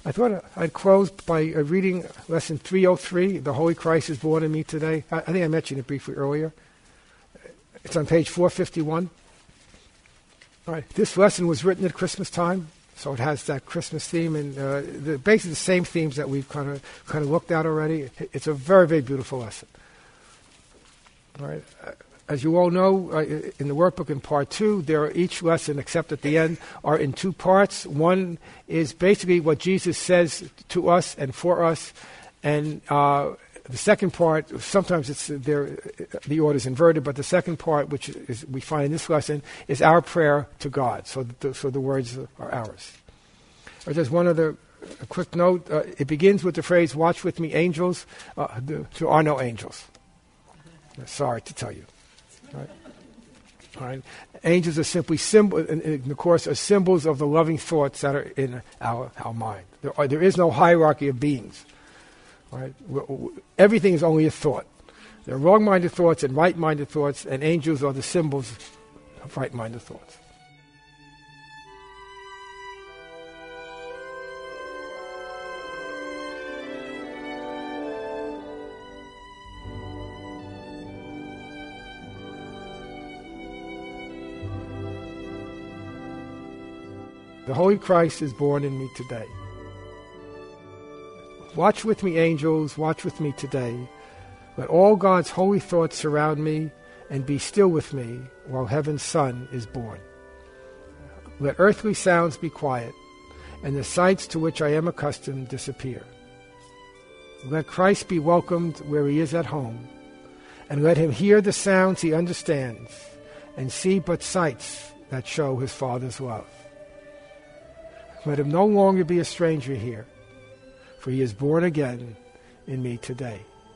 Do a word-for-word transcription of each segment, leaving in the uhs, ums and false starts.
I thought I'd close by uh, reading lesson three oh three, The Holy Christ is Born in Me Today. I, I think I mentioned it briefly earlier. It's on page four fifty-one. All right. This lesson was written at Christmas time, so it has that Christmas theme and uh, the, basically the same themes that we've kind of kind of looked at already. It's a very, very beautiful lesson. All right. As you all know, uh, in the workbook in part two, there are each lesson, except at the end, are in two parts. One is basically what Jesus says to us and for us, and uh, the second part, sometimes it's there, the order is inverted, but the second part, which is we find in this lesson, is our prayer to God. So the, so the words are ours. Or just one other a quick note. Uh, it begins with the phrase, "Watch with me, angels." Uh, the, there are no angels. Sorry to tell you. Right. All right. Angels are simply symbols, and of course, are symbols of the loving thoughts that are in our, our mind. There, are, there is no hierarchy of beings. All right. We're, we're, everything is only a thought. There are wrong-minded thoughts and right-minded thoughts, and angels are the symbols of right-minded thoughts. The Holy Christ is born in me today. Watch with me, angels, watch with me today. Let all God's holy thoughts surround me, and be still with me while heaven's Son is born. Let earthly sounds be quiet, and the sights to which I am accustomed disappear. Let Christ be welcomed where he is at home, and let him hear the sounds he understands, and see but sights that show his Father's love. Let him no longer be a stranger here, for he is born again in me today.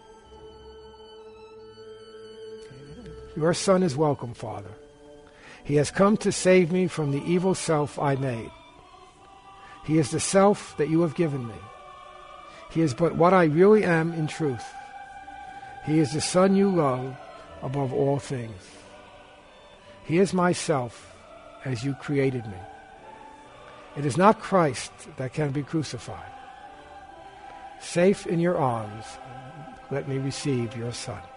Your Son is welcome, Father. He has come to save me from the evil self I made. He is the self that you have given me. He is but what I really am in truth. He is the Son you love above all things. He is myself as you created me. It is not Christ that can be crucified. Safe in your arms, let me receive your Son.